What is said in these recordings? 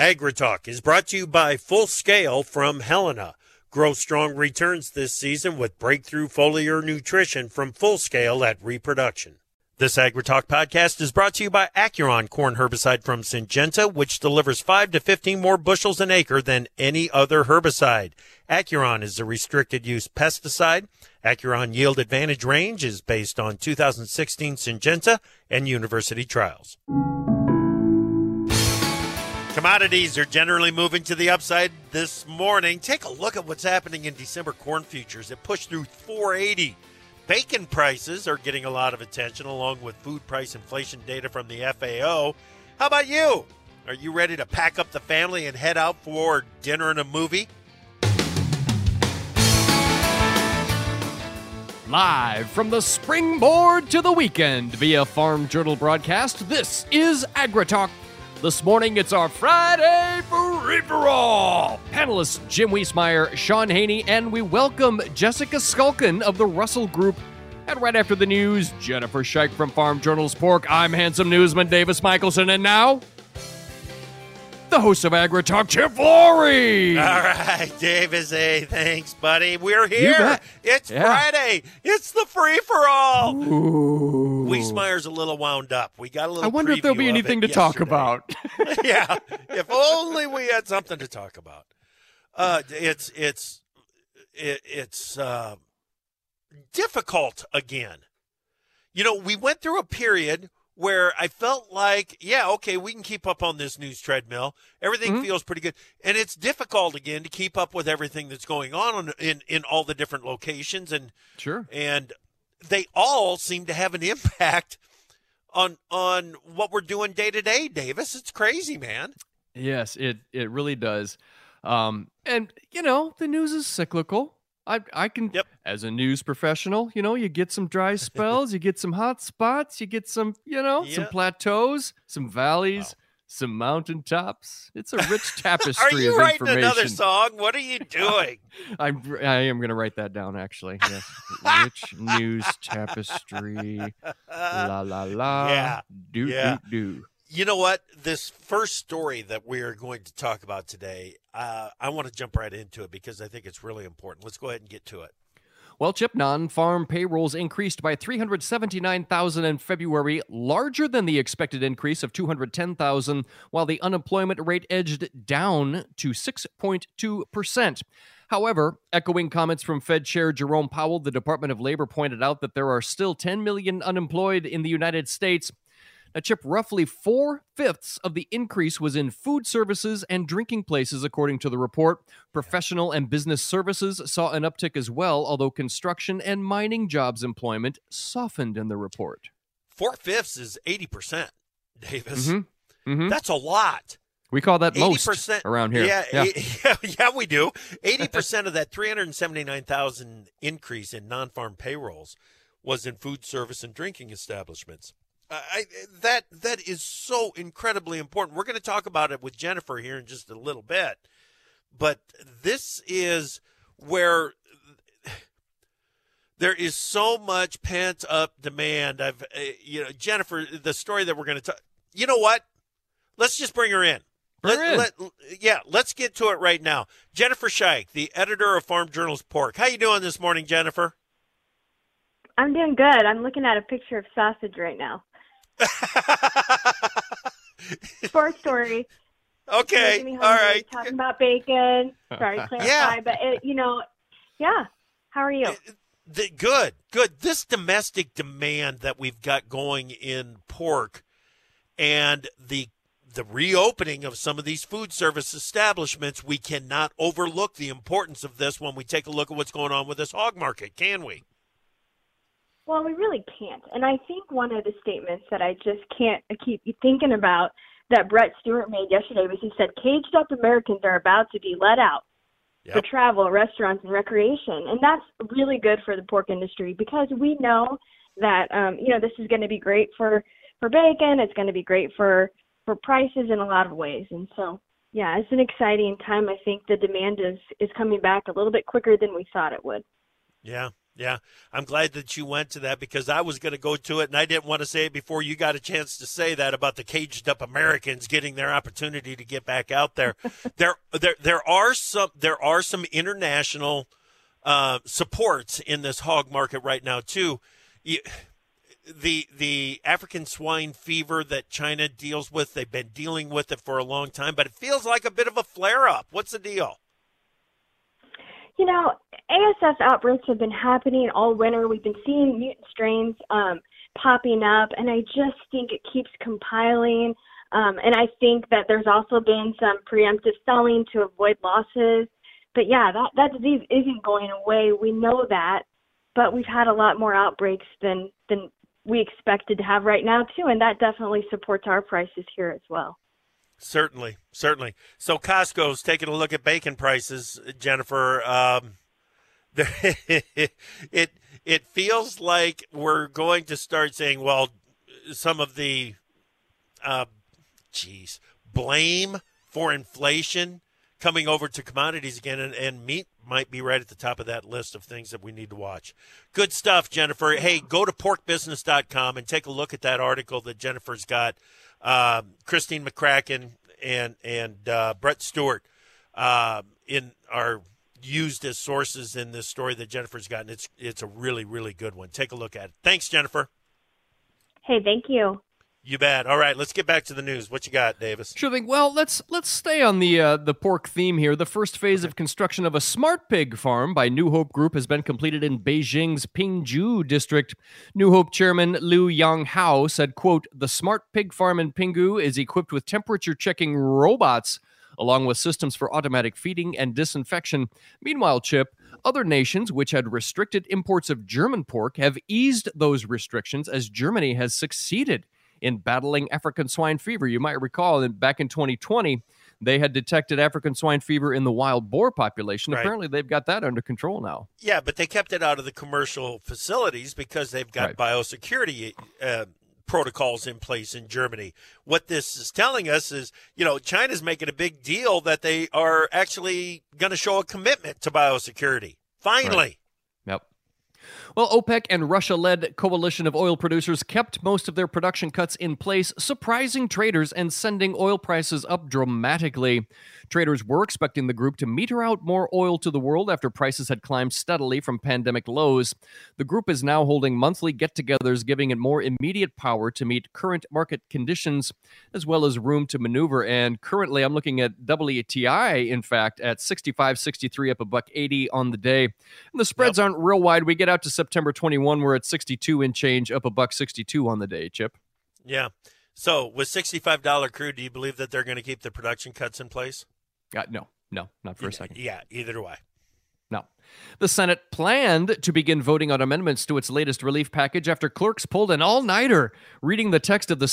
AgriTalk is brought to you by Full Scale from Helena. Grow strong returns this season with breakthrough foliar nutrition from Full Scale at Reproduction. This AgriTalk podcast is brought to you by Acuron corn herbicide from Syngenta, which delivers 5 to 15 more bushels an acre than any other herbicide. Acuron is a restricted use pesticide. Acuron yield advantage range is based on 2016 Syngenta and university trials. Commodities are generally moving to the upside this morning. Take a look at what's happening in December corn futures. It pushed through 480. Bacon prices are getting a lot of attention, along with food price inflation data from the FAO. How about you? Are you ready to pack up the family and head out for dinner and a movie? Live from the springboard to the weekend via Farm Journal broadcast, this is AgriTalk. This morning, it's our Friday free-for-all. Panelists Jim Wiesemeyer, Sean Haney, and we welcome Jessica Skulkin of the Russell Group. And right after the news, Jennifer Scheich from Farm Journal's Pork. I'm handsome newsman Davis Michelson, and now, the host of AgriTalk, Chip Flory. All right, Davis. Hey, thanks, buddy. We're here. It's Friday. It's the free-for-all. Wiesemeyer's a little wound up. We got a little. I wonder if there'll be anything to talk about. Yeah, if only we had something to talk about. It's difficult again. You know, we went through a period where I felt like, yeah, okay, we can keep up on this news treadmill. Everything feels pretty good. And it's difficult again to keep up with everything that's going on in all the different locations. And sure. And they all seem to have an impact on what we're doing day to day, Davis. It's crazy, man. Yes, it really does. And, you know, the news is cyclical. I can, as a news professional, you know, you get some dry spells, you get some hot spots, you get some, you know, some plateaus, some valleys, some mountaintops. It's a rich tapestry of information. Are you writing another song? What are you doing? I am going to write that down, actually. Yes. Rich news tapestry. La, la, la. Yeah. Do. You know what? This first story that we are going to talk about today, I want to jump right into it because I think it's really important. Let's go ahead and get to it. Well, Chip, non-farm payrolls increased by 379,000 in February, larger than the expected increase of 210,000, while the unemployment rate edged down to 6.2%. However, echoing comments from Fed Chair Jerome Powell, the Department of Labor pointed out that there are still 10 million unemployed in the United States. Now, Chip, roughly 4/5 of the increase was in food services and drinking places, according to the report. Professional and business services saw an uptick as well, although construction and mining jobs employment softened in the report. 4/5 is 80%, Davis. That's a lot. We call that most around here. Yeah, we do. 80% of that 379,000 increase in non-farm payrolls was in food service and drinking establishments. That is so incredibly important. We're going to talk about it with Jennifer here in just a little bit, but this is where there is so much pent up demand. Jennifer, the story that we're going to talk. You know what? Let's just bring her in. Let's get to it right now. Jennifer Scheich, the editor of Farm Journal's Pork. How you doing this morning, Jennifer? I'm doing good. I'm looking at a picture of sausage right now. Sports story. Okay. All right. Talking about bacon. Sorry, clarify. But, how are you? Good. This domestic demand that we've got going in pork and the reopening of some of these food service establishments, we cannot overlook the importance of this when we take a look at what's going on with this hog market, can we? Well, we really can't. And I think one of the statements that I just can't keep thinking about that Brett Stewart made yesterday was he said, caged up Americans are about to be let out for travel, restaurants, and recreation. And that's really good for the pork industry because we know that, this is going to be great for bacon. It's going to be great for prices in a lot of ways. And so, yeah, it's an exciting time. I think the demand is coming back a little bit quicker than we thought it would. Yeah. Yeah, I'm glad that you went to that because I was going to go to it, and I didn't want to say it before you got a chance to say that about the caged up Americans getting their opportunity to get back out there. There are some international supports in this hog market right now too. The African swine fever that China deals with, they've been dealing with it for a long time, but it feels like a bit of a flare-up. What's the deal? You know, ASF outbreaks have been happening all winter. We've been seeing mutant strains popping up, and I just think it keeps compiling. And I think that there's also been some preemptive selling to avoid losses. But yeah, that disease isn't going away. We know that, but we've had a lot more outbreaks than we expected to have right now too, and that definitely supports our prices here as well. Certainly. So Costco's taking a look at bacon prices, Jennifer. It feels like we're going to start saying, well, some of the blame for inflation coming over to commodities again, and meat might be right at the top of that list of things that we need to watch. Good stuff, Jennifer. Hey, go to porkbusiness.com and take a look at that article that Jennifer's got. Christine McCracken and Brett Stewart are used as sources in this story that Jennifer's gotten. It's a really, really good one. Take a look at it. Thanks, Jennifer. Hey, thank you. You bet. All right, let's get back to the news. What you got, Davis? Sure thing. Well, let's stay on the pork theme here. The first phase of construction of a smart pig farm by New Hope Group has been completed in Beijing's Pingju district. New Hope chairman Liu Yanghao said, quote, "The smart pig farm in Pingju is equipped with temperature-checking robots along with systems for automatic feeding and disinfection. Meanwhile, Chip, other nations which had restricted imports of German pork have eased those restrictions as Germany has succeeded in battling African swine fever. You might recall that back in 2020, they had detected African swine fever in the wild boar population. Right. Apparently, they've got that under control now. Yeah, but they kept it out of the commercial facilities because they've got biosecurity protocols in place in Germany. What this is telling us is, China's making a big deal that they are actually going to show a commitment to biosecurity. Finally. Right. Yep. Well, OPEC and Russia-led coalition of oil producers kept most of their production cuts in place, surprising traders and sending oil prices up dramatically. Traders were expecting the group to meter out more oil to the world after prices had climbed steadily from pandemic lows. The group is now holding monthly get-togethers, giving it more immediate power to meet current market conditions, as well as room to maneuver. And currently, I'm looking at WTI, in fact, at 65.63, up $1.80 on the day. And the spreads aren't real wide. We get out to September 21, we're at 62 and change, up $1.62 on the day, Chip. Yeah. So with $65 crude, do you believe that they're going to keep the production cuts in place? No, not for a second. Yeah, either do I. No. The Senate planned to begin voting on amendments to its latest relief package after clerks pulled an all-nighter, reading the text of the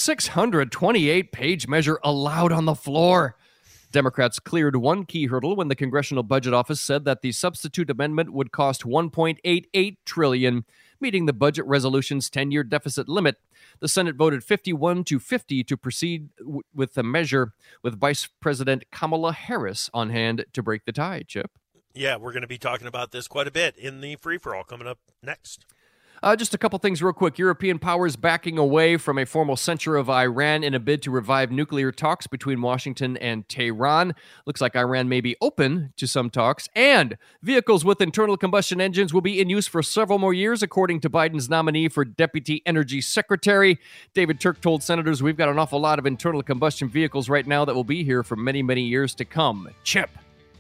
628-page measure aloud on the floor. Democrats cleared one key hurdle when the Congressional Budget Office said that the substitute amendment would cost $1.88 trillion, meeting the budget resolution's 10-year deficit limit. The Senate voted 51-50 to proceed with the measure, with Vice President Kamala Harris on hand to break the tie, Chip. Yeah, we're going to be talking about this quite a bit in the free-for-all coming up next. Just a couple things real quick. European powers backing away from a formal censure of Iran in a bid to revive nuclear talks between Washington and Tehran. Looks like Iran may be open to some talks. And vehicles with internal combustion engines will be in use for several more years, according to Biden's nominee for Deputy Energy Secretary. David Turk told senators, "We've got an awful lot of internal combustion vehicles right now that will be here for many, many years to come." Chip.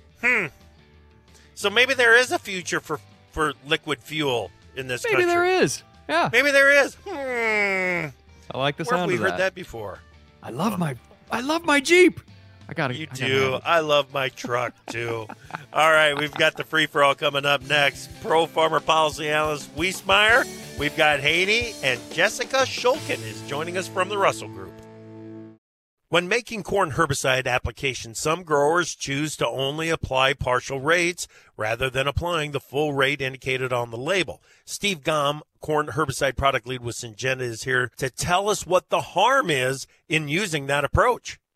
So maybe there is a future for liquid fuel in this country. Maybe there is. Yeah. Maybe there is. I like the Where sound have we of that. heard that before? I love my Jeep. You do. I love my truck, too. All right, we've got the free-for-all coming up next. Pro Farmer Policy Analyst Wiesmeyer. We've got Haiti, and Jessica Shulkin is joining us from the Russell Group. When making corn herbicide applications, some growers choose to only apply partial rates rather than applying the full rate indicated on the label. Steve Gaum, corn herbicide product lead with Syngenta, is here to tell us what the harm is in using that approach.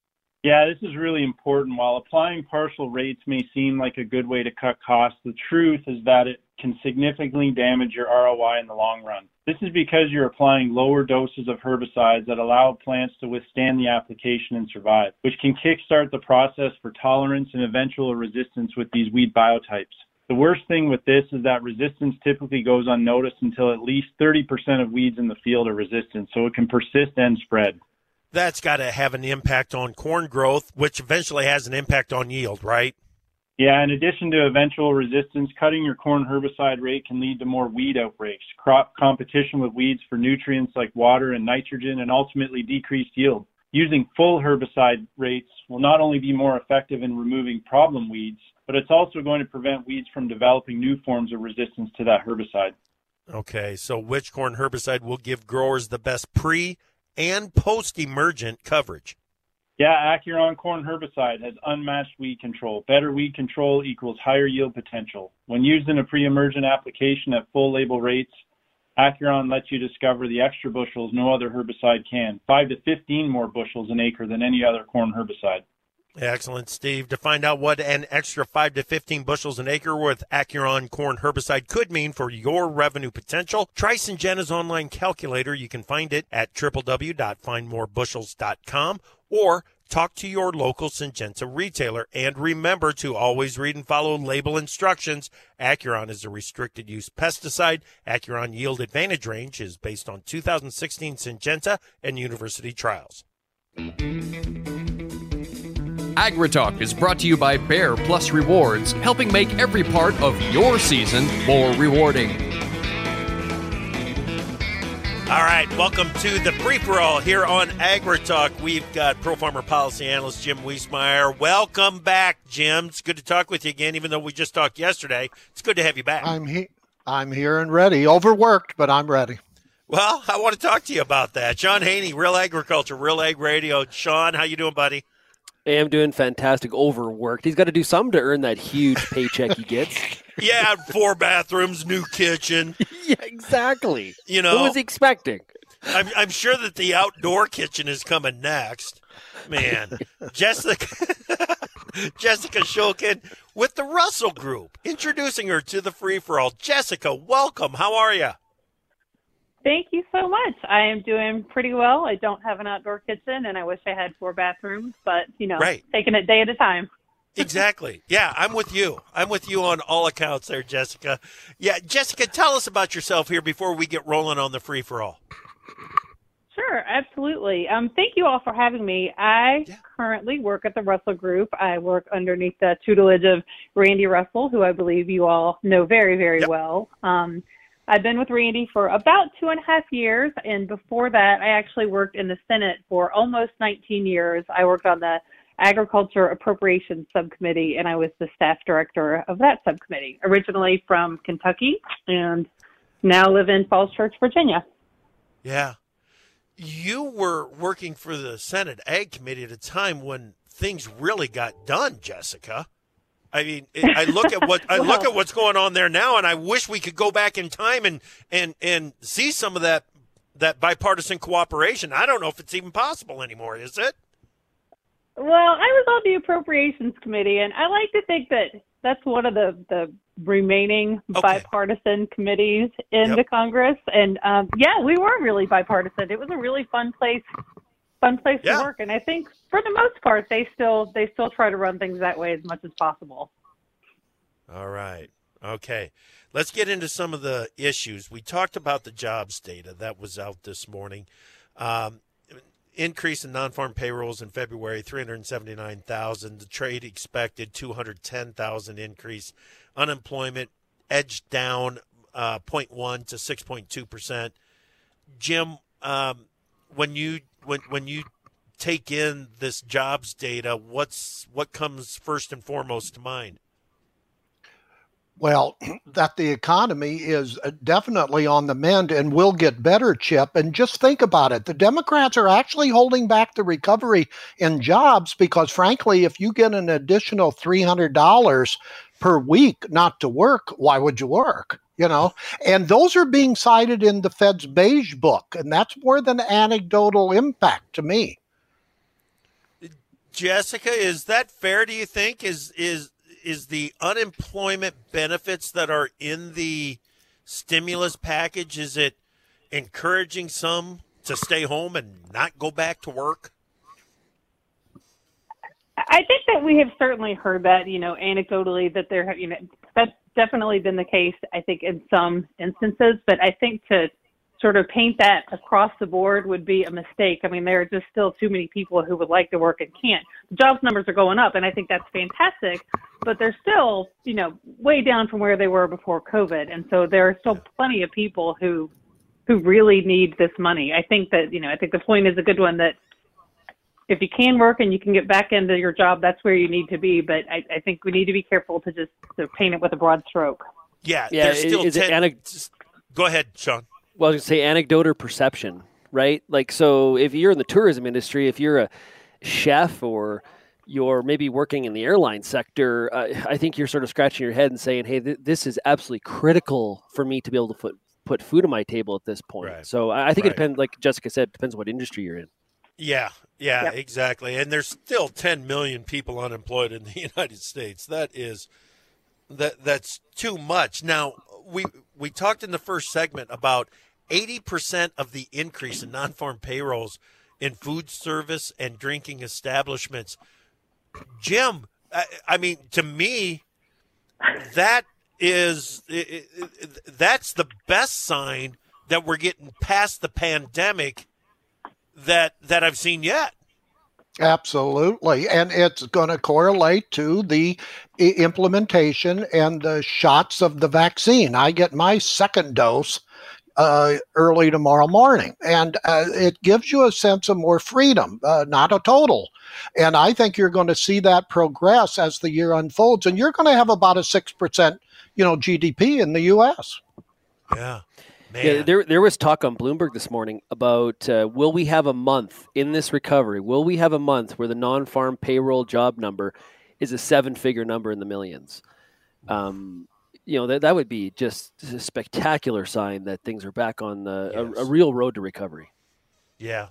Yeah, this is really important. While applying partial rates may seem like a good way to cut costs, the truth is that it can significantly damage your ROI in the long run. This is because you're applying lower doses of herbicides that allow plants to withstand the application and survive, which can kickstart the process for tolerance and eventual resistance with these weed biotypes. The worst thing with this is that resistance typically goes unnoticed until at least 30% of weeds in the field are resistant, so it can persist and spread. That's got to have an impact on corn growth, which eventually has an impact on yield, right? Yeah, in addition to eventual resistance, cutting your corn herbicide rate can lead to more weed outbreaks, crop competition with weeds for nutrients like water and nitrogen, and ultimately decreased yield. Using full herbicide rates will not only be more effective in removing problem weeds, but it's also going to prevent weeds from developing new forms of resistance to that herbicide. Okay, so which corn herbicide will give growers the best pre- and post-emergent coverage? Yeah, Acuron corn herbicide has unmatched weed control. Better weed control equals higher yield potential. When used in a pre-emergent application at full label rates, Acuron lets you discover the extra bushels no other herbicide can, 5 to 15 more bushels an acre than any other corn herbicide. Excellent, Steve. To find out what an extra 5 to 15 bushels an acre with Acuron corn herbicide could mean for your revenue potential, try Syngenta's online calculator. You can find it at www.findmorebushels.com or talk to your local Syngenta retailer. And remember to always read and follow label instructions. Acuron is a restricted use pesticide. Acuron Yield Advantage range is based on 2016 Syngenta and university trials. AgriTalk is brought to you by Bear Plus Rewards, helping make every part of your season more rewarding. All right, welcome to the free-for-all here on AgriTalk. We've got Pro Farmer Policy Analyst Jim Wiesemeyer. Welcome back, Jim. It's good to talk with you again, even though we just talked yesterday. It's good to have you back. I'm here and ready. Overworked, but I'm ready. Well, I want to talk to you about that. Sean Haney, Real Agriculture, Real Ag Radio. Sean, how you doing, buddy? Hey, I'm doing fantastic. Overworked. He's got to do something to earn that huge paycheck he gets. Yeah, 4 bathrooms, new kitchen. Yeah, exactly. You know, what was he expecting? I'm sure that the outdoor kitchen is coming next. Man, Jessica Shulkin with the Russell Group, introducing her to the free-for-all. Jessica, welcome. How are you? Thank you so much. I am doing pretty well. I don't have an outdoor kitchen, and I wish I had 4 bathrooms, but, right. Taking it day at a time. Exactly. Yeah, I'm with you. I'm with you on all accounts there, Jessica. Yeah, Jessica, tell us about yourself here before we get rolling on the free-for-all. Sure, absolutely. Thank you all for having me. I currently work at the Russell Group. I work underneath the tutelage of Randy Russell, who I believe you all know very, very well. I've been with Randy for about 2.5 years, and before that, I actually worked in the Senate for almost 19 years. I worked on the Agriculture Appropriations Subcommittee, and I was the staff director of that subcommittee, originally from Kentucky, and now live in Falls Church, Virginia. Yeah. You were working for the Senate Ag Committee at a time when things really got done, Jessica. I mean, I look at look at what's going on there now, and I wish we could go back in time and see some of that bipartisan cooperation. I don't know if it's even possible anymore, is it? Well, I was on the Appropriations Committee, and I like to think that that's one of the remaining bipartisan committees in the Congress. And we were really bipartisan. It was a really fun place to work, and I think for the most part they still try to run things that way as much as possible. All right. Okay. Let's get into some of the issues. We talked about the jobs data that was out this morning. Increase in non-farm payrolls in February, 379,000. The trade expected 210,000 increase. Unemployment edged down 0.1 to 6.2%. Jim, when you take in this jobs data, what comes first and foremost to mind? Well, that the economy is definitely on the mend and will get better, Chip. And just think about it. The Democrats are actually holding back the recovery in jobs because, frankly, if you get an additional $300 per week not to work, why would you work? And those are being cited in the Fed's beige book, and that's more than anecdotal impact to me. Jessica, is that fair, do you think? Is the unemployment benefits that are in the stimulus package, is it encouraging some to stay home and not go back to work? I think that we have certainly heard that, anecdotally, that there have, that's definitely been the case, I think, in some instances. But I think to sort of paint that across the board would be a mistake. I mean, there are just still too many people who would like to work and can't. The jobs numbers are going up, and I think that's fantastic, but they're still, way down from where they were before COVID. And so there are still plenty of people who really need this money. I think that, I think the point is a good one, that if you can work and you can get back into your job, that's where you need to be. But I think we need to be careful to just paint it with a broad stroke. Yeah. There's still Go ahead, Sean. Well, I was going to say anecdote or perception, right? Like, so if you're in the tourism industry, if you're a chef or you're maybe working in the airline sector, I think you're sort of scratching your head and saying, hey, this is absolutely critical for me to be able to put food on my table at this point. Right. So I think it depends, like Jessica said, it depends on what industry you're in. Yeah, Yep. exactly. And there's still 10 million people unemployed in the United States. That's too much. Now, we talked in the first segment about 80% of the increase in non-farm payrolls in food service and drinking establishments. Jim, I mean, to me, that's the best sign that we're getting past the pandemic that I've seen yet. Absolutely. And it's going to correlate to the implementation and the shots of the vaccine. I get my second dose early tomorrow morning, and it gives you a sense of more freedom, not a total. And I think you're going to see that progress as the year unfolds, and you're going to have about a 6%, GDP in the U.S. Yeah. Man. Yeah, there was talk on Bloomberg this morning about will we have a month in this recovery? Will we have a month where the non-farm payroll job number is a seven-figure number in the millions? That would be just a spectacular sign that things are back on a real road to recovery. Yeah.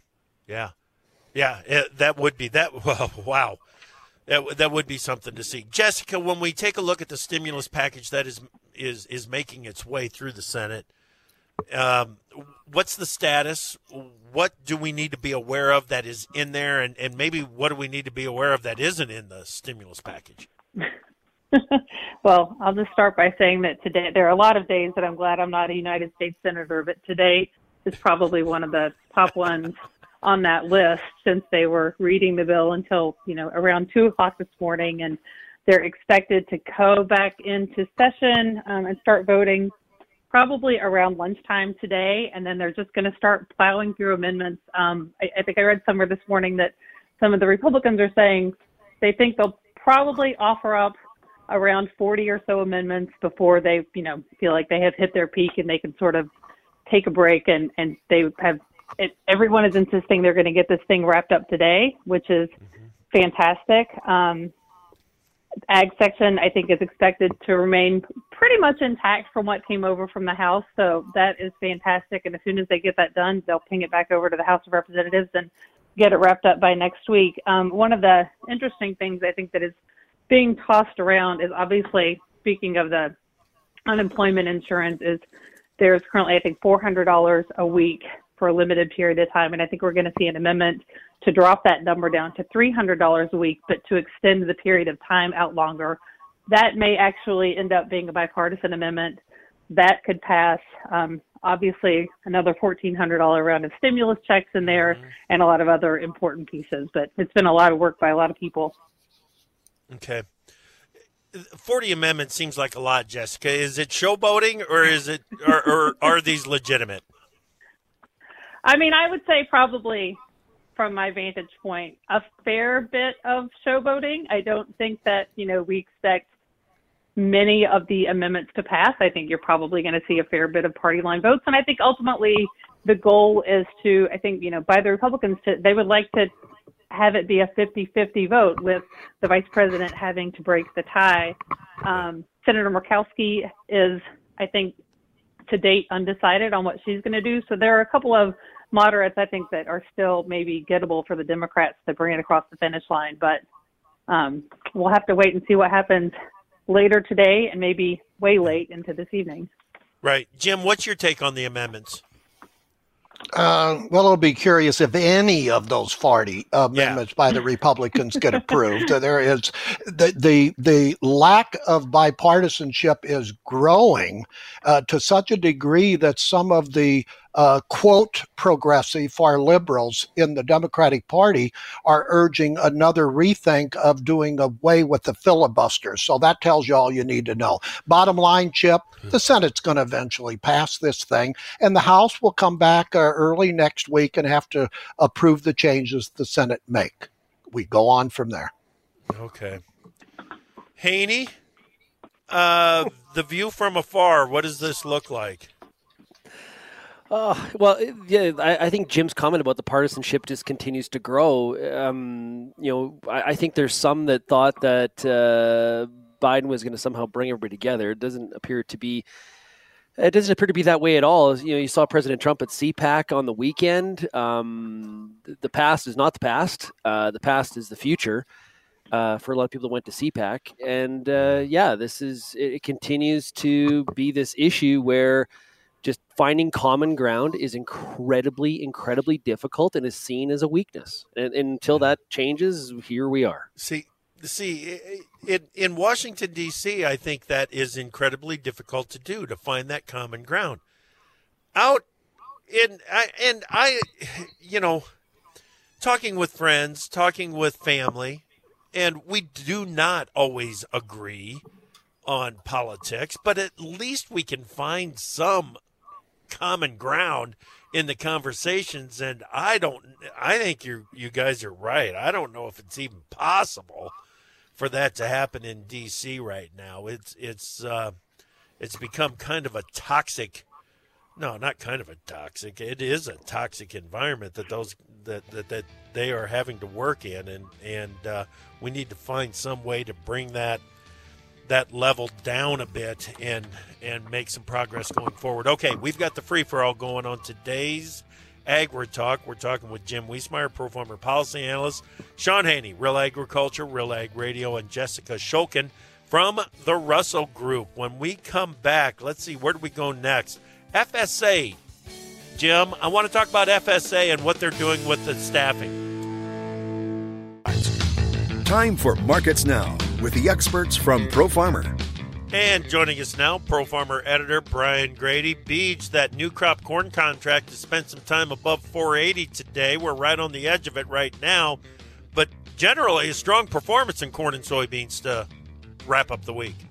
That would be that. Wow. That would be something to see. Jessica, when we take a look at the stimulus package that is making its way through the Senate, what's the status? What do we need to be aware of that is in there, and maybe what do we need to be aware of that isn't in the stimulus package? Well, I'll just start by saying that today, there are a lot of days that I'm glad I'm not a United States Senator, but today is probably one of the top ones on that list, since they were reading the bill until, around 2:00 this morning, and they're expected to go back into session and start voting probably around lunchtime today, and then they're just going to start plowing through amendments. I think I read somewhere this morning that some of the Republicans are saying they think they'll probably offer up around 40 or so amendments before they, feel like they have hit their peak and they can sort of take a break, and they have it. Everyone is insisting they're going to get this thing wrapped up today, which is fantastic. Ag section, I think, is expected to remain pretty much intact from what came over from the House. So that is fantastic. And as soon as they get that done, they'll ping it back over to the House of Representatives and get it wrapped up by next week. One of the interesting things I think that is being tossed around is, obviously, speaking of the unemployment insurance, is there's currently, I think, $400 a week for a limited period of time. And I think we're going to see an amendment to drop that number down to $300 a week, but to extend the period of time out longer. That may actually end up being a bipartisan amendment. That could pass. Obviously, another $1,400 round of stimulus checks in there, and a lot of other important pieces. But it's been a lot of work by a lot of people. Okay. 40 amendments seems like a lot, Jessica. Is it showboating, or is it, or are these legitimate? I mean, I would say probably, from my vantage point, a fair bit of showboating. I don't think that, we expect many of the amendments to pass. I think you're probably going to see a fair bit of party line votes. And I think ultimately the goal is to, by the Republicans, they would like to have it be a 50-50 vote, with the vice president having to break the tie. Senator Murkowski is, I think, to date undecided on what she's going to do. So there are a couple of moderates, I think, that are still maybe gettable for the Democrats to bring it across the finish line. But we'll have to wait and see what happens later today and maybe way late into this evening. Right. Jim, what's your take on the amendments? Well, it'll be curious if any of those 40 amendments by the Republicans get approved. There is the lack of bipartisanship is growing to such a degree that some of the quote progressive far liberals in the Democratic Party are urging another rethink of doing away with the filibuster. So that tells you all you need to know. Bottom line, Chip, the Senate's going to eventually pass this thing, and the House will come back early next week and have to approve the changes the Senate make. We go on from there. Okay. Haney, the view from afar, what does this look like? Well, yeah, I think Jim's comment about the partisanship just continues to grow. I think there's some that thought that Biden was going to somehow bring everybody together. It doesn't appear to be that way at all. You saw President Trump at CPAC on the weekend. The past is not the past. The past is the future for a lot of people that went to CPAC. And it continues to be this issue where just finding common ground is incredibly, incredibly difficult and is seen as a weakness. And until that changes, here we are. See, in Washington, D.C., I think that is incredibly difficult to do, to find that common ground. Talking with friends, talking with family, and we do not always agree on politics, but at least we can find some common ground in the conversations. And I think you guys are right. I don't know if it's even possible for that to happen in DC right now. It's become kind of a toxic, no, not kind of a toxic. It is a toxic environment that they are having to work in, and we need to find some way to bring that level down a bit and make some progress going forward. Okay, we've got the free-for-all going on today's AgriTalk. We're talking with Jim Wiesemeyer, ProFarmer Policy Analyst, Sean Haney, Real Agriculture, Real Ag Radio, and Jessica Shulkin from the Russell Group. When we come back, let's see, where do we go next? FSA. Jim, I want to talk about FSA and what they're doing with the staffing. Time for Markets Now with the experts from ProFarmer. And joining us now, ProFarmer editor Brian Grady. Beach, that new crop corn contract has spent some time above 480 today. We're right on the edge of it right now. But generally, a strong performance in corn and soybeans to wrap up the week.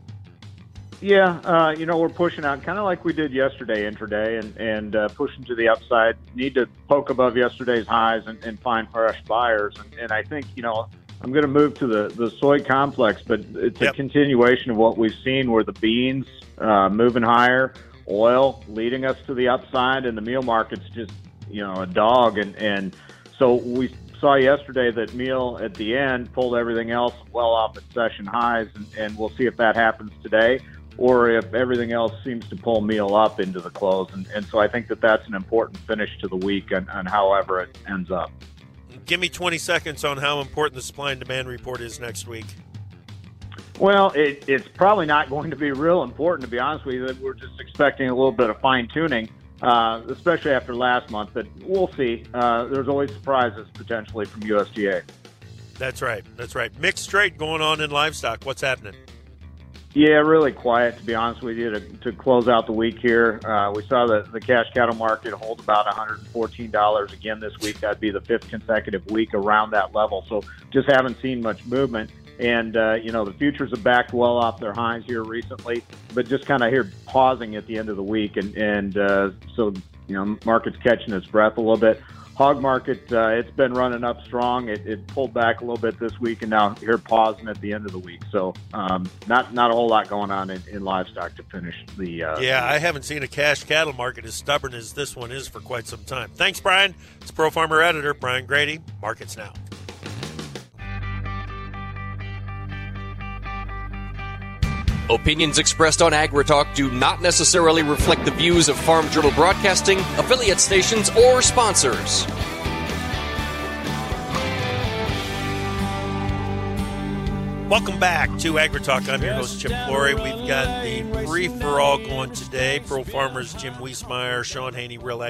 Yeah, we're pushing out kind of like we did yesterday intraday and pushing to the upside. Need to poke above yesterday's highs and find fresh buyers. And I think, I'm going to move to the soy complex, but it's a continuation of what we've seen where the beans moving higher, oil leading us to the upside, and the meal market's just, a dog. And so we saw yesterday that meal at the end pulled everything else well off its session highs, and we'll see if that happens today or if everything else seems to pull meal up into the close. And so I think that's an important finish to the week on however it ends up. Give me 20 seconds on how important the supply and demand report is next week. Well, it's probably not going to be real important, to be honest with you. We're just expecting a little bit of fine-tuning, especially after last month. But we'll see. There's always surprises potentially from USDA. That's right. Mixed trade going on in livestock. What's happening? Yeah, really quiet, to be honest with you, to close out the week here. We saw the cash cattle market hold about $114 again this week. That'd be the fifth consecutive week around that level. So just haven't seen much movement. And, the futures have backed well off their highs here recently, but just kind of here pausing at the end of the week. And so, market's catching its breath a little bit. Hog market, it's been running up strong. It pulled back a little bit this week, and now here pausing at the end of the week. So not a whole lot going on in livestock to finish the I haven't seen a cash cattle market as stubborn as this one is for quite some time. Thanks, Brian. It's ProFarmer editor Brian Grady. Markets Now. Opinions expressed on AgriTalk do not necessarily reflect the views of Farm Journal Broadcasting, affiliate stations, or sponsors. Welcome back to AgriTalk. I'm your host, Chip Flory. We've got the free-for-all going today. Pro Farmers Jim Wiesmeyer, Sean Haney, Real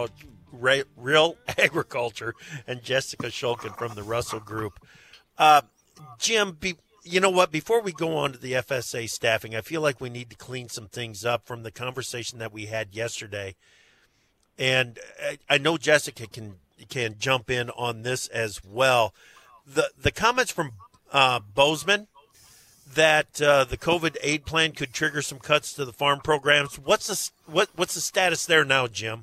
Agriculture, and Jessica Shulkin from the Russell Group. Jim, you know what? Before we go on to the FSA staffing, I feel like we need to clean some things up from the conversation that we had yesterday. And I know Jessica can jump in on this as well. The comments from Bozeman that the COVID aid plan could trigger some cuts to the farm programs. What's the status there now, Jim?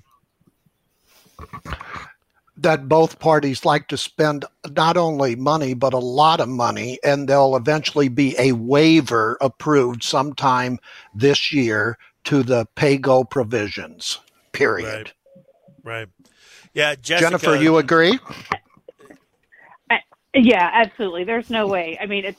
That both parties like to spend not only money, but a lot of money, and there'll eventually be a waiver approved sometime this year to the pay-go provisions, period. Right. Yeah, Jessica, Jennifer, you agree? Yeah, absolutely. There's no way. I mean, it's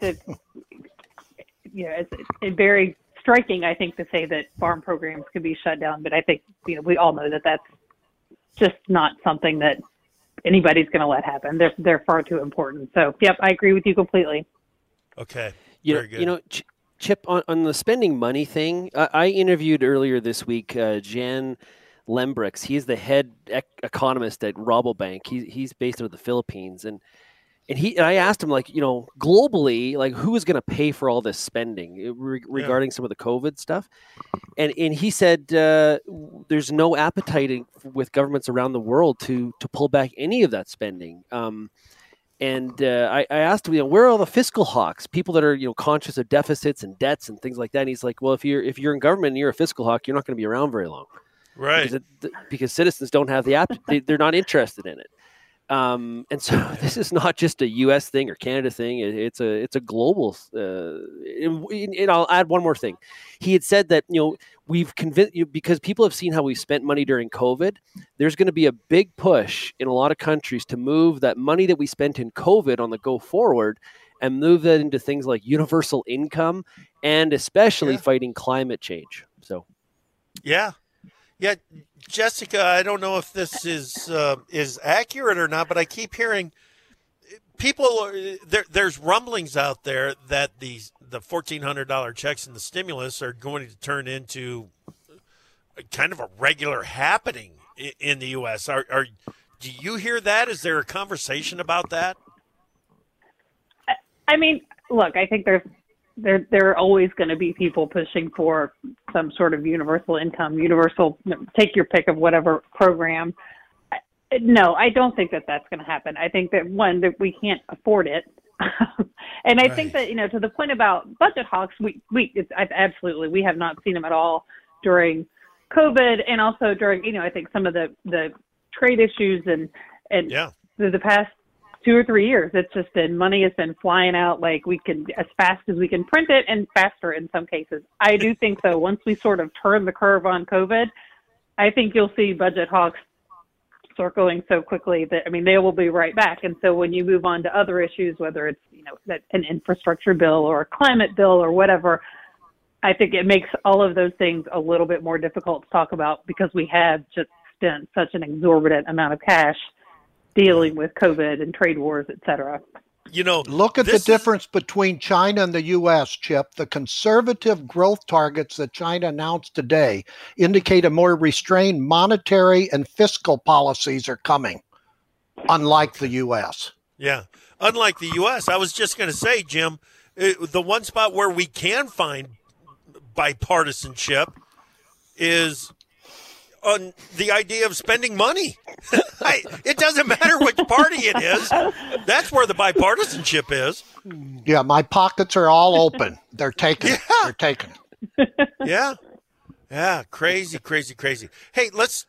very striking, I think, to say that farm programs could be shut down. But I think, we all know that that's just not something that anybody's going to let happen. They're far too important. So, yep, I agree with you completely. Okay. Very good. Chip, on the spending money thing, I interviewed earlier this week Jan Lembrix. He's the head economist at Rabobank. He's based out of the Philippines, and I asked him, globally, who is going to pay for all this spending regarding some of the COVID stuff? And he said there's no appetite with governments around the world to pull back any of that spending. I asked him, where are all the fiscal hawks, people that are conscious of deficits and debts and things like that? And he's like, well, if you're in government and you're a fiscal hawk, you're not going to be around very long, right? Because citizens don't have they're not interested in it. And so this is not just a U.S. thing or Canada thing. It's a global. And I'll add one more thing. He had said that we've convinced you because people have seen how we spent money during COVID. There's going to be a big push in a lot of countries to move that money that we spent in COVID on the go forward and move that into things like universal income and especially fighting climate change. So, yeah. Jessica, I don't know if this is accurate or not, but I keep hearing there's rumblings out there that the $1,400 checks and the stimulus are going to turn into kind of a regular happening in the U.S. Do you hear that? Is there a conversation about that? I mean, look, I think there are always going to be people pushing for some sort of universal income, take your pick of whatever program. No, I don't think that that's going to happen. I think that, one, that we can't afford it. And I think that, to the point about budget hawks, absolutely, we have not seen them at all during COVID and also during, I think some of the trade issues and the past 2 or 3 years. It's just been, money has been flying out as fast as we can print it and faster in some cases. I do think, though, once we sort of turn the curve on COVID, I think you'll see budget hawks circling so quickly that, they will be right back. And so when you move on to other issues, whether it's, an infrastructure bill or a climate bill or whatever, I think it makes all of those things a little bit more difficult to talk about because we have just spent such an exorbitant amount of cash dealing with COVID and trade wars, et cetera. Look at the difference between China and the U.S., Chip. The conservative growth targets that China announced today indicate a more restrained monetary and fiscal policies are coming, unlike the U.S. Yeah, unlike the U.S. I was just going to say, Jim, the one spot where we can find bipartisanship is on the idea of spending money. It doesn't matter which party it is. That's where the bipartisanship is. Yeah, my pockets are all open. They're taken. Yeah. They're taken. Yeah, crazy. Hey, let's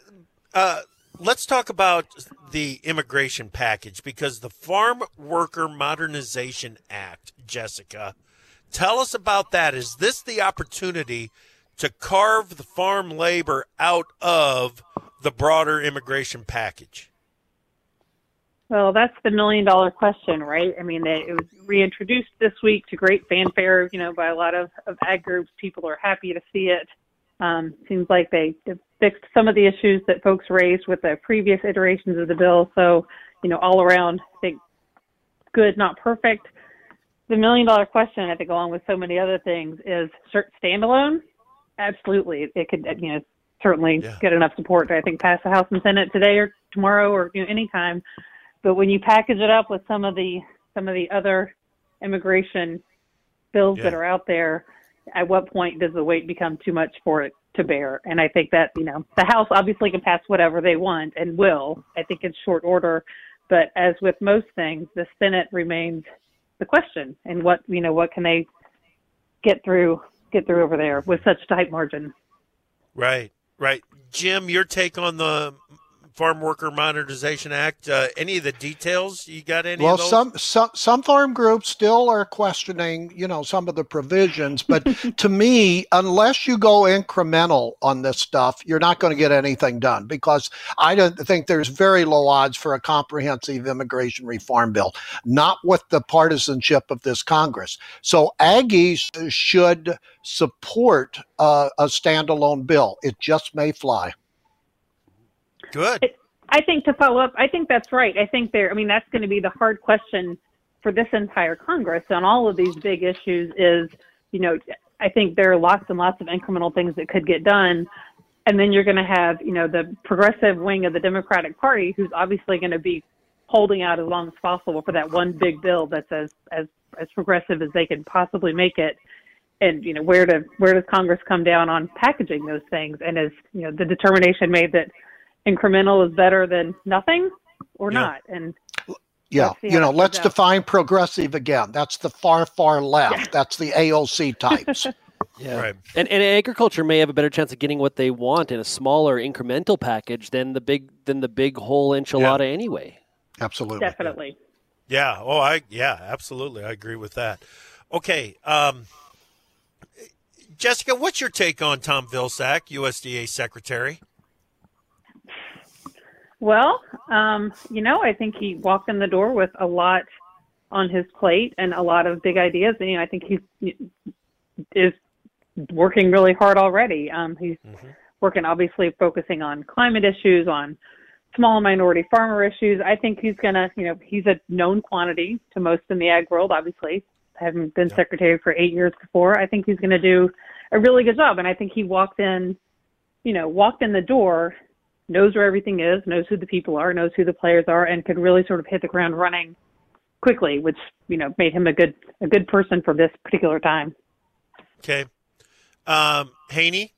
talk about the immigration package, because the Farm Worker Modernization Act, Jessica, tell us about that. Is this the opportunity to carve the farm labor out of the broader immigration package? Well, that's the $1 million question, right? I mean, it was reintroduced this week to great fanfare, by a lot of ag groups. People are happy to see it. Seems like they fixed some of the issues that folks raised with the previous iterations of the bill. So, all around, I think good, not perfect. The $1 million question, I think, along with so many other things, is standalone. Absolutely, it could, certainly get enough support to, I think, pass the House and Senate today or tomorrow or anytime. But when you package it up with some of the other immigration bills that are out there, at what point does the weight become too much for it to bear? And I think that, the House obviously can pass whatever they want and will, I think, in short order. But as with most things, the Senate remains the question. And what can they get through over there with such tight margin? Right. Jim, your take on the Farm Worker Modernization Act, any of the details? You got any of those? Well, some farm groups still are questioning, some of the provisions. But to me, unless you go incremental on this stuff, you're not going to get anything done, because I don't think there's very low odds for a comprehensive immigration reform bill, not with the partisanship of this Congress. So Aggies should support a standalone bill. It just may fly. Good. I think, to follow up, I think that's right. I think that's going to be the hard question for this entire Congress on all of these big issues is, I think there are lots and lots of incremental things that could get done. And then you're going to have, the progressive wing of the Democratic Party, who's obviously going to be holding out as long as possible for that one big bill that's as progressive as they can possibly make it. And, where does Congress come down on packaging those things? And is, the determination made that incremental is better than nothing or not? And let's define progressive again. That's the far left. Yeah. That's the AOC types. Right. And agriculture may have a better chance of getting what they want in a smaller incremental package than the big whole enchilada anyway. Absolutely. Definitely. Yeah. Absolutely. I agree with that. Okay. Jessica, what's your take on Tom Vilsack, USDA Secretary? Well, I think he walked in the door with a lot on his plate and a lot of big ideas. And, I think he is working really hard already. He's working, obviously, focusing on climate issues, on small and minority farmer issues. I think he's going to, he's a known quantity to most in the ag world, obviously, having been secretary for 8 years before. I think he's going to do a really good job. And I think he walked in the door, knows where everything is, knows who the people are, knows who the players are, and could really sort of hit the ground running quickly, which, made him a good person for this particular time. Okay. Haney,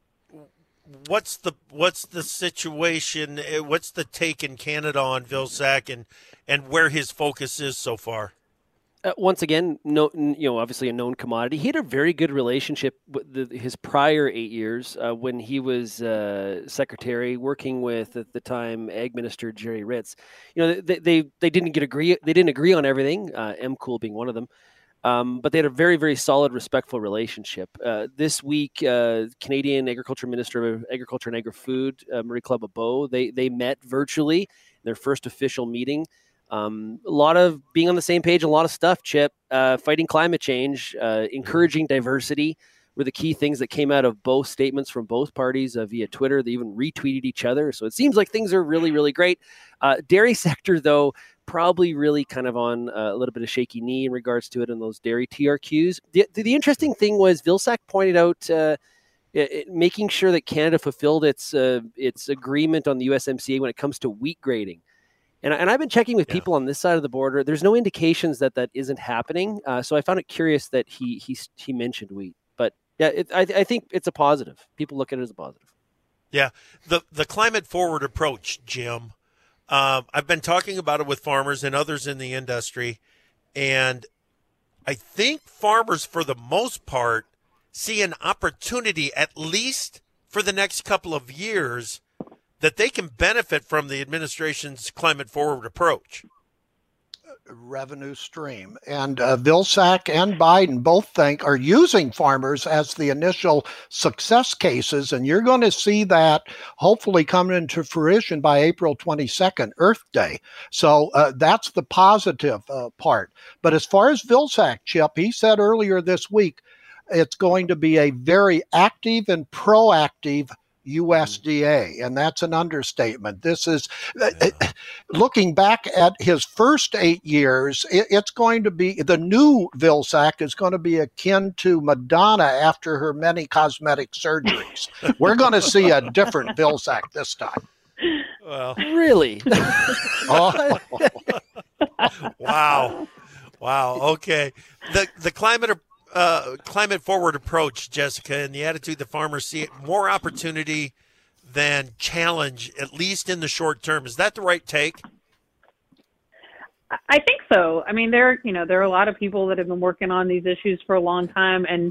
what's the situation? What's the take in Canada on Vilsack and where his focus is so far? Once again, obviously a known commodity. He had a very good relationship with his prior 8 years when he was secretary, working with at the time Ag Minister Jerry Ritz. They didn't agree on everything. MCool being one of them, but they had a very, very solid, respectful relationship. This week, Canadian Agriculture Minister of Agriculture and Agri-Food, Marie-Claude Bebeau, they met virtually in their first official meeting. A lot of being on the same page, a lot of stuff, Chip, fighting climate change, encouraging diversity were the key things that came out of both statements from both parties via Twitter. They even retweeted each other. So it seems like things are really, really great. Dairy sector, though, probably really kind of on a little bit of shaky knee in regards to it and those dairy TRQs. The interesting thing was Vilsack pointed out making sure that Canada fulfilled its agreement on the USMCA when it comes to wheat grading. And I've been checking with people on this side of the border. There's no indications that isn't happening. So I found it curious that he mentioned wheat. But yeah, I think it's a positive. People look at it as a positive. Yeah, the climate forward approach, Jim. I've been talking about it with farmers and others in the industry, and I think farmers, for the most part, see an opportunity, at least for the next couple of years, that they can benefit from the administration's climate forward approach. revenue stream. And Vilsack and Biden both are using farmers as the initial success cases. And you're going to see that hopefully come into fruition by April 22nd, Earth Day. So that's the positive part. But as far as Vilsack, Chip, he said earlier this week, it's going to be a very active and proactive USDA, and that's an understatement. This is looking back at his first 8 years. It's going to be the new Vilsack is going to be akin to Madonna after her many cosmetic surgeries. We're going to see a different Vilsack this time. Well, really? Oh. Wow. Okay. The climate forward approach, Jessica, and the attitude the farmers see it more opportunity than challenge, at least in the short term. Is that the right take? I think so. I mean, there are a lot of people that have been working on these issues for a long time, and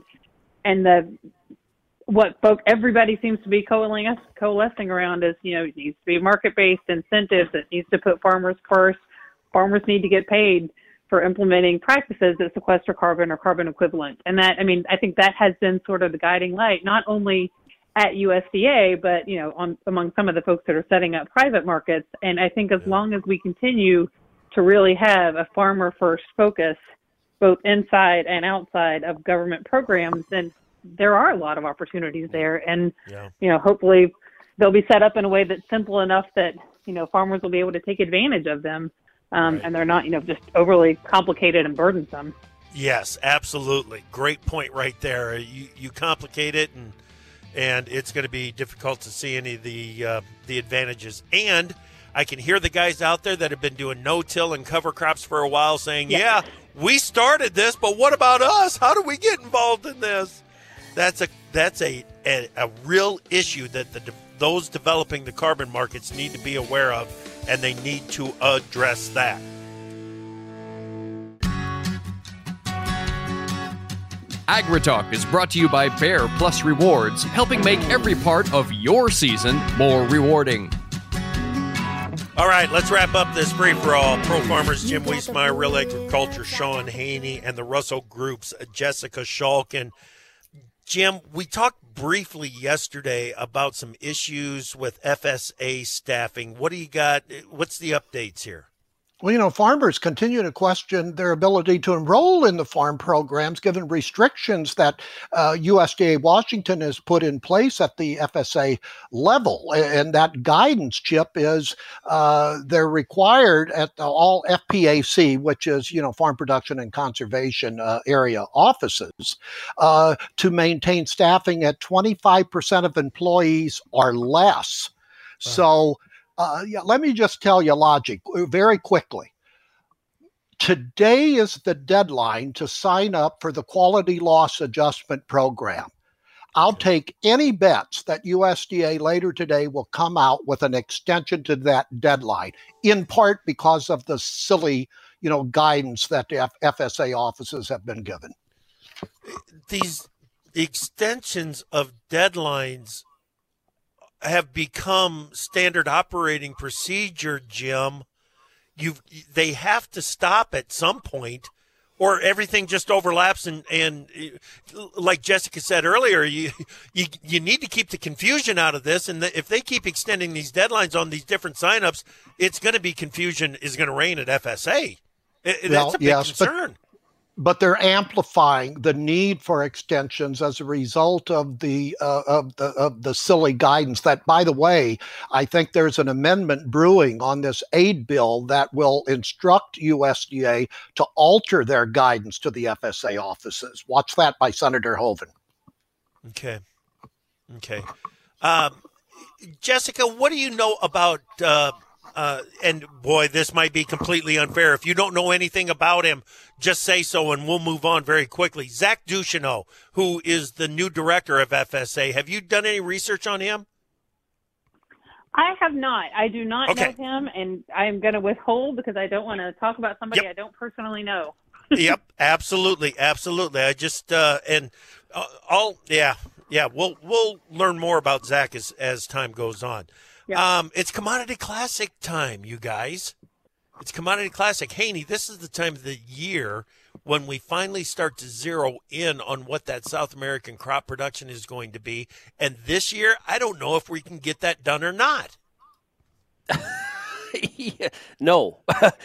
everybody seems to be coalescing around is, it needs to be market-based incentives. It needs to put farmers first. Farmers need to get paid for implementing practices that sequester carbon or carbon equivalent. And that, I think that has been sort of the guiding light, not only at USDA, but, among some of the folks that are setting up private markets. And I think as long as we continue to really have a farmer first focus, both inside and outside of government programs, then there are a lot of opportunities there. And, hopefully they'll be set up in a way that's simple enough that, farmers will be able to take advantage of them. And they're not, just overly complicated and burdensome. Yes, absolutely. Great point right there. You complicate it, and it's going to be difficult to see any of the advantages. And I can hear the guys out there that have been doing no-till and cover crops for a while saying, yeah, we started this, but what about us? How do we get involved in this? That's a real issue that those developing the carbon markets need to be aware of, and they need to address that. AgriTalk is brought to you by Bear Plus Rewards, helping make every part of your season more rewarding. All right, let's wrap up this free-for-all. Pro Farmers Jim Wiesemeyer, Real Agriculture Sean Haney, and the Russell Group's Jessica Shulkin. Jim, we talked briefly yesterday about some issues with FSA staffing. What do you got? What's the updates here? Well, farmers continue to question their ability to enroll in the farm programs given restrictions that USDA Washington has put in place at the FSA level. And that guidance, Chip, is they're required at all FPAC, which is, Farm Production and Conservation area offices, to maintain staffing at 25% of employees or less. Wow. So, let me just tell you logic very quickly. Today is the deadline to sign up for the Quality Loss Adjustment Program. I'll take any bets that USDA later today will come out with an extension to that deadline, in part because of the silly, guidance that the FSA offices have been given. These extensions of deadlines have become standard operating procedure, Jim. They have to stop at some point, or everything just overlaps. And like Jessica said earlier, you need to keep the confusion out of this. And if they keep extending these deadlines on these different signups, it's going to be confusion is going to reign at FSA. That's a big concern. But they're amplifying the need for extensions as a result of the silly guidance that, by the way, I think there's an amendment brewing on this aid bill that will instruct USDA to alter their guidance to the FSA offices. Watch that by Senator Hoeven. Okay. Jessica, what do you know about and boy, this might be completely unfair. If you don't know anything about him, just say so and we'll move on very quickly. Zach Ducheneaux, who is the new director of FSA. Have you done any research on him? I have not. I do not know him, and I'm going to withhold because I don't want to talk about somebody I don't personally know. Yep, absolutely. I just we'll learn more about Zach as time goes on. Yeah. It's Commodity Classic time, you guys. It's Commodity Classic. Haney, this is the time of the year when we finally start to zero in on what that South American crop production is going to be. And this year, I don't know if we can get that done or not. No.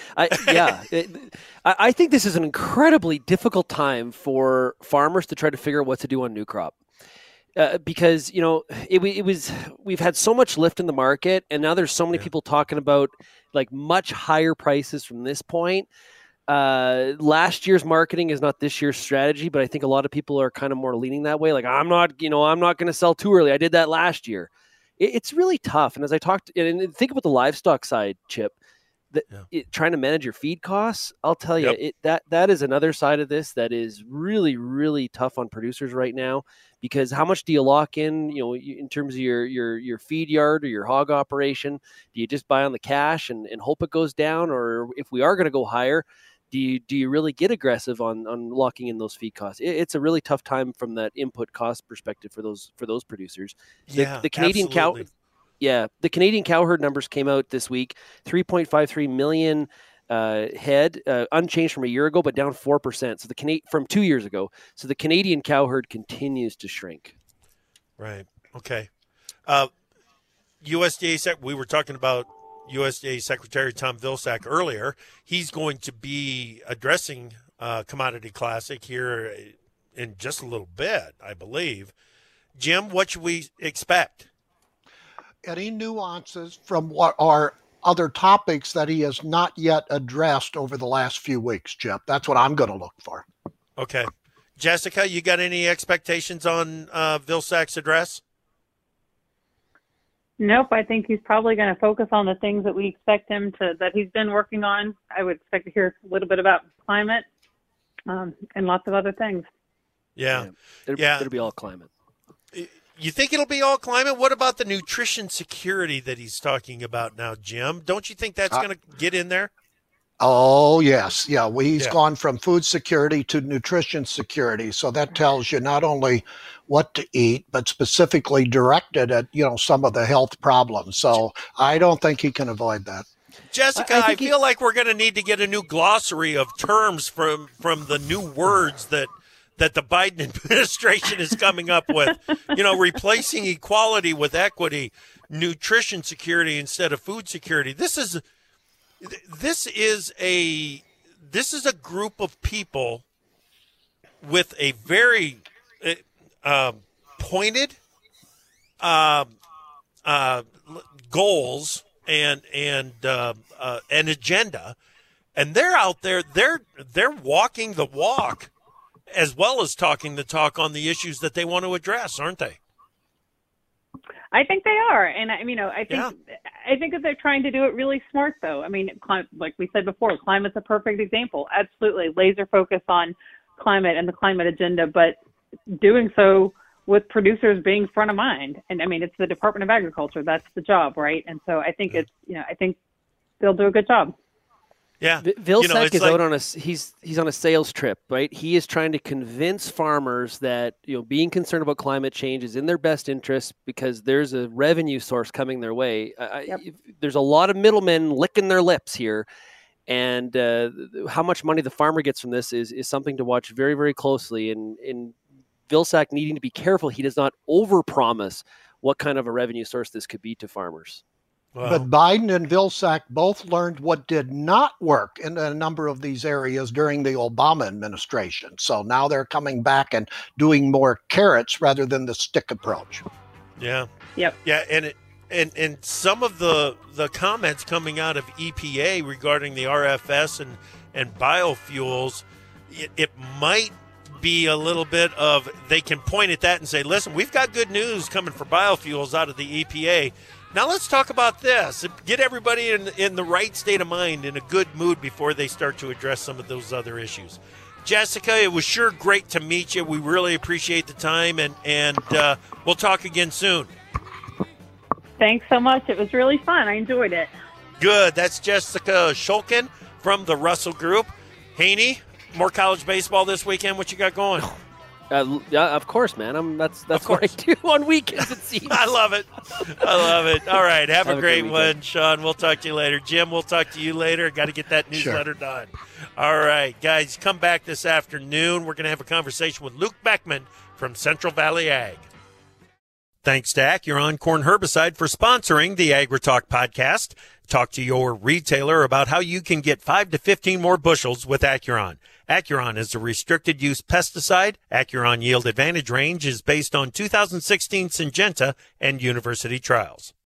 I think this is an incredibly difficult time for farmers to try to figure out what to do on new crop. Because, we've had so much lift in the market, and now there's so many people talking about like much higher prices from this point. Last year's marketing is not this year's strategy, but I think a lot of people are kind of more leaning that way. Like, I'm not going to sell too early. I did that last year. It's really tough. And as I talked, and think about the livestock side, Chip, trying to manage your feed costs, I'll tell you, that is another side of this that is really, really tough on producers right now, because how much do you lock in, in terms of your feed yard or your hog operation? Do you just buy on the cash and hope it goes down? Or if we are going to go higher, do you really get aggressive on locking in those feed costs? It's a really tough time from that input cost perspective for those producers. The Canadian the Canadian cow herd numbers came out this week, 3.53 million head, unchanged from a year ago, but down 4%. So from 2 years ago. So the Canadian cow herd continues to shrink. Right. Okay. USDA, we were talking about USDA Secretary Tom Vilsack earlier. He's going to be addressing Commodity Classic here in just a little bit, I believe. Jim, what should we expect? Any nuances from what are other topics that he has not yet addressed over the last few weeks, Chip? That's what I'm going to look for. Okay. Jessica, you got any expectations on Vilsack's address? Nope. I think he's probably going to focus on the things that we expect him that he's been working on. I would expect to hear a little bit about climate and lots of other things. Yeah. It'll be all climate. You think it'll be all climate? What about the nutrition security that he's talking about now, Jim? Don't you think that's going to get in there? Oh, yes. Yeah, he's gone from food security to nutrition security. So that tells you not only what to eat, but specifically directed at, some of the health problems. So I don't think he can avoid that. Jessica, I feel like we're going to need to get a new glossary of terms from the new words that the Biden administration is coming up with, replacing equality with equity, nutrition security instead of food security. This is a group of people with a very pointed goals and an agenda, and they're out there. They're walking the walk, as well as talking the talk on the issues that they want to address, aren't they? I think they are, and I think that they're trying to do it really smart, though. I mean, like we said before, climate's a perfect example. Absolutely, laser focus on climate and the climate agenda, but doing so with producers being front of mind. And I mean, it's the Department of Agriculture; that's the job, right? And so I think I think they'll do a good job. Yeah, Vilsack is out on he's on a sales trip, right? He is trying to convince farmers that being concerned about climate change is in their best interest because there's a revenue source coming their way. There's a lot of middlemen licking their lips here, and how much money the farmer gets from this is something to watch very, very closely. And Vilsack needing to be careful he does not overpromise what kind of a revenue source this could be to farmers. Wow. But Biden and Vilsack both learned what did not work in a number of these areas during the Obama administration. So now they're coming back and doing more carrots rather than the stick approach. Yeah. Yep. Yeah, and some of the comments coming out of EPA regarding the RFS and biofuels, it might be a little bit of they can point at that and say, listen, we've got good news coming for biofuels out of the EPA. Now let's talk about this. Get everybody in the right state of mind, in a good mood before they start to address some of those other issues. Jessica, it was sure great to meet you. We really appreciate the time, and we'll talk again soon. Thanks so much. It was really fun. I enjoyed it. Good. That's Jessica Shulkin from the Russell Group. Haney, more college baseball this weekend. What you got going? Yeah, of course, man. That's what I do on weekends, it seems. I love it. All right. Have a great one, Sean. We'll talk to you later. Jim, we'll talk to you later. Got to get that newsletter done. All right, guys, come back this afternoon. We're going to have a conversation with Luke Beckman from Central Valley Ag. Thanks to Acuron Corn Herbicide for sponsoring the AgriTalk podcast. Talk to your retailer about how you can get 5 to 15 more bushels with Acuron. Acuron is a restricted-use pesticide. Acuron Yield Advantage range is based on 2016 Syngenta and university trials.